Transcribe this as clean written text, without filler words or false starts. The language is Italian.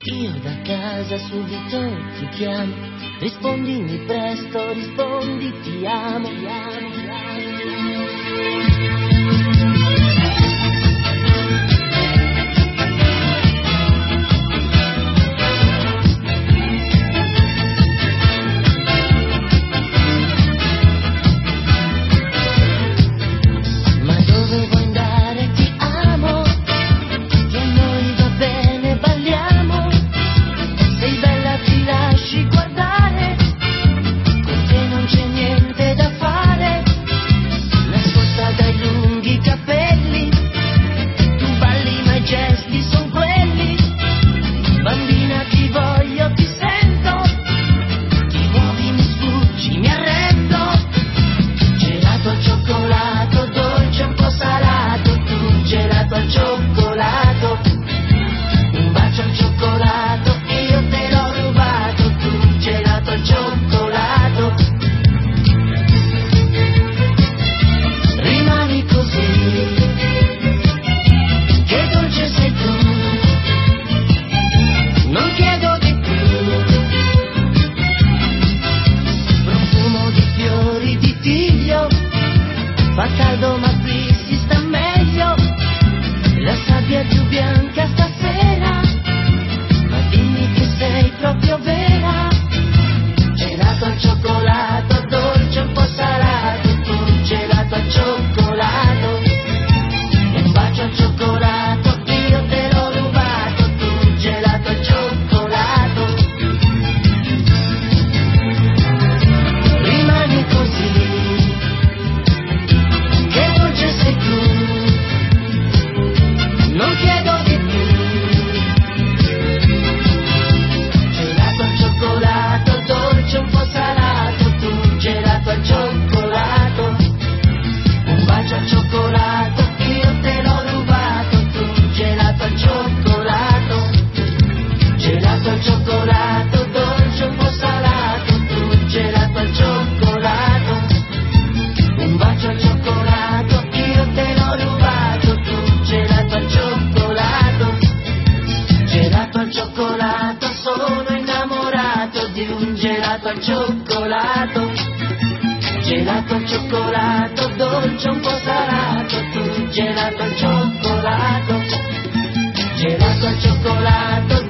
Io da casa subito ti chiamo, rispondimi presto, rispondi ti amo, ti amo, ti amo. Fa caldo ma qui si sta meglio, la sabbia è più bianca stasera, ma dimmi che sei proprio vera. Gelato al cioccolato, dolce un po' salato, tu gelato al cioccolato, un bacio al cioccolato, io te l'ho rubato, tu gelato al cioccolato, rimani così. Sono innamorato di un gelato al cioccolato, gelato al cioccolato, dolce un po' salato, tu gelato al cioccolato, gelato al cioccolato.